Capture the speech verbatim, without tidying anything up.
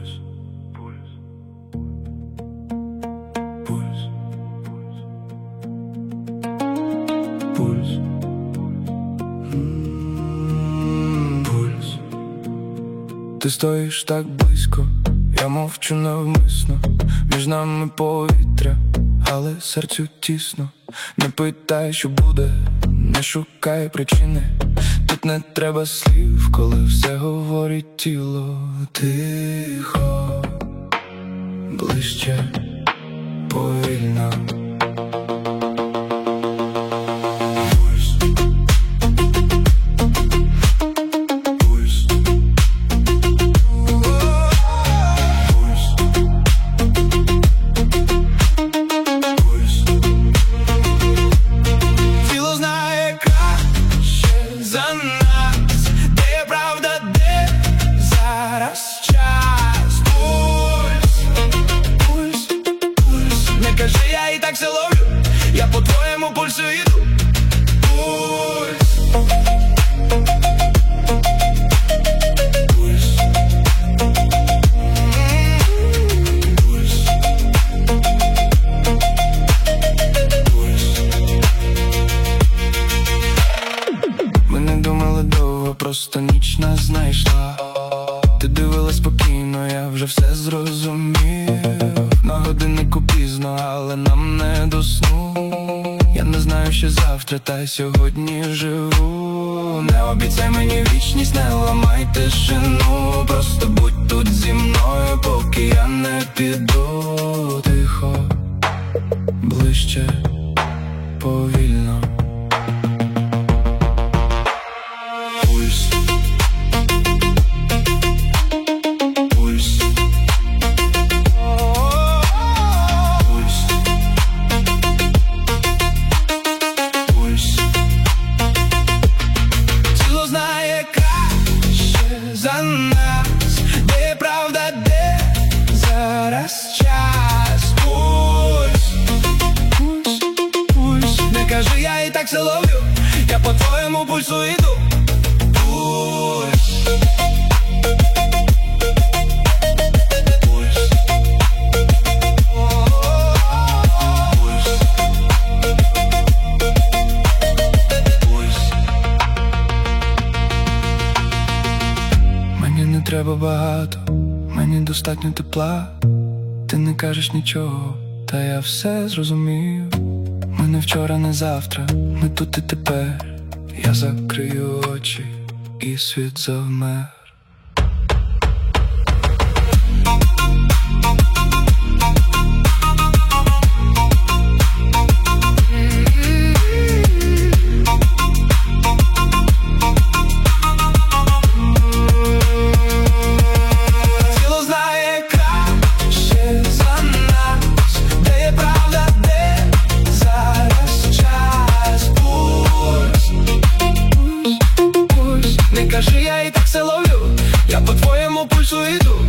Пульс, пульс, пульс, пульс, пульс. Ти стоїш так близько, я мовчу навмисно. Між нами повітря, але серцю тісно. Не питай, що буде, не шукай причини. Тут не треба слів, коли все говорить тіло. Тихо, ближче, повільно. Пульс, пульс, пульс, пульс. Тіло знає краще за нас, де є правда, де зараз час. Пульс, пульс, пульс. Не кажи, я і так все ловлю, я по твоєму пульсу йду. Пульс, пульс, пульс, пульс. Ми не думали довго, просто ніч нас знайшла. Ти дивилась спокійно, я вже все зрозумів. На годиннику пізно, але нам не до сну. Я не знаю, що завтра, та сьогодні живу. Не обіцяй мені вічність, не ламай тишину. Просто будь тут зі мною, поки я не піду. Тихо, ближче, повільно. Пульс, пульс, пульс, пульс. Тіло знає краще за нас, де є правда, де зараз час. Пульс, пульс, пульс. Не кажи, я і так все ловлю, я по твоєму пульсу йду. Пульс, пульс, пульс, пульс. Мені не треба багато, мені достатньо тепла. Ти не кажеш нічого, та я все зрозумів. Ми не вчора, не завтра, ми тут і тепер. Я закрию очі, і світ завмер. Тіло знає краще за нас, де є правда, де зараз час. Пульс, пульс, пульс. Не кажи, я і так все ловлю, я по твоєму пульсу йду.